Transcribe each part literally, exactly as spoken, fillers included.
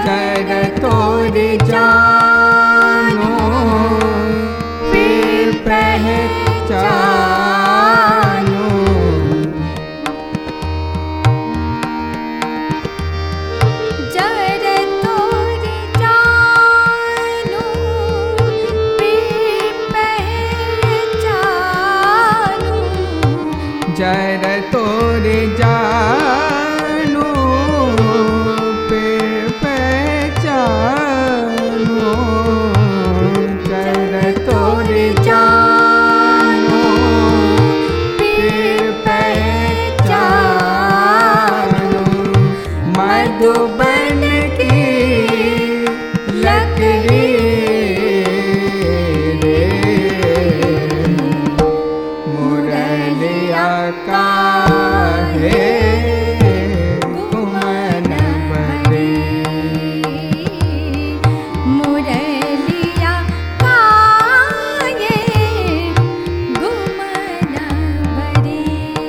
चर तोर जानो फिर पहचानो। चर तोर जानो फिर पहचानो। जर तोर जानो फिर पहचानो। जर तोर जानो फिर पहचानो। मधुबन की लकड़ी रे मुरलिया का है घुमन भरे। मुरलिया का ये घुमन भरे।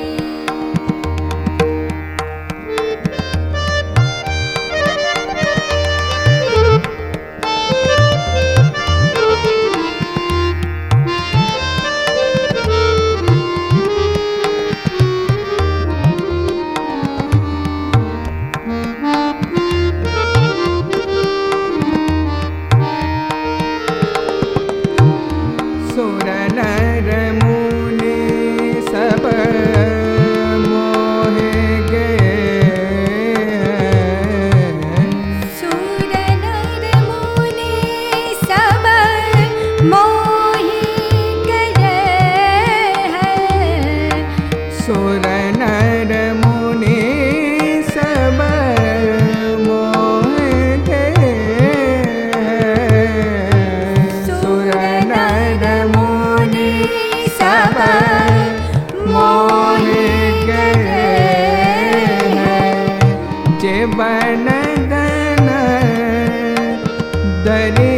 सुर नर मुनि सब मोह गए। सुर नर मुनि सब मोहि गए हैं। सुर नर मुनि सब मोह गए। सुर नर मुनि सब मोह गए हैं। जीवन गण दरे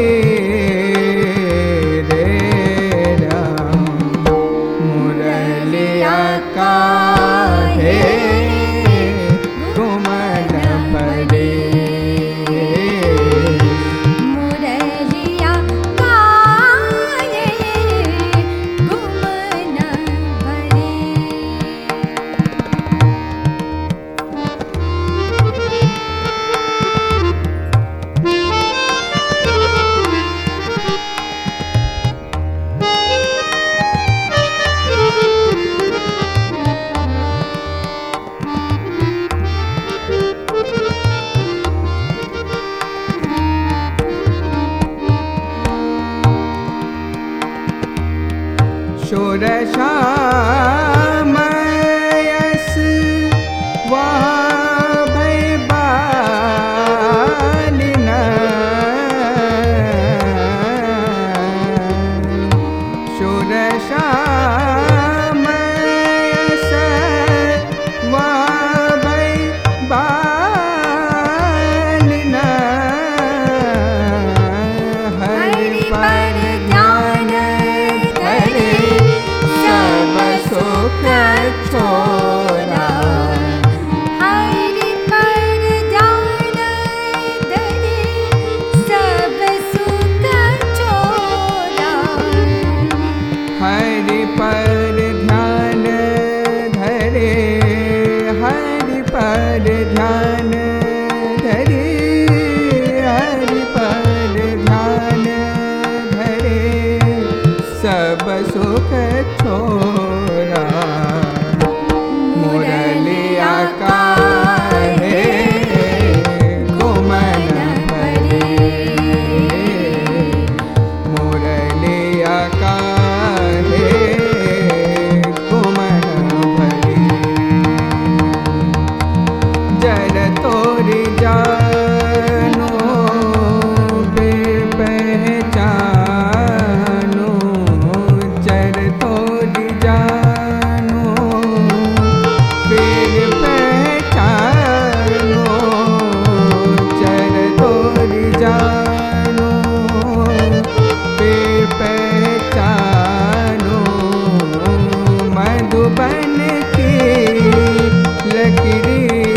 रे राम मुरलिया का है घुमन भरे। मुरलिया का ये घुमन भरे। शोर श्यामयस वहाँ भय बालिन। शोर श्यामयस वहाँ भय बालिन। हरि पर ध्यान धरे सब सुख छोड़ा। हरि पर ध्यान धरे सब सुख छोड़ा। हरि पर ध्यान धरे हरि पर ध्यान धरे हरि पर ध्यान धरे सब सुख छोड़ा। मुरलिया का है घुमन भरे। मुरलिया का है घुमन भरे। जर तोर जानो फिर पहचानो। जर तोर जानो फिर पहचानो। जर तोर जानो फिर पहचानो। मधुबन की लकड़ी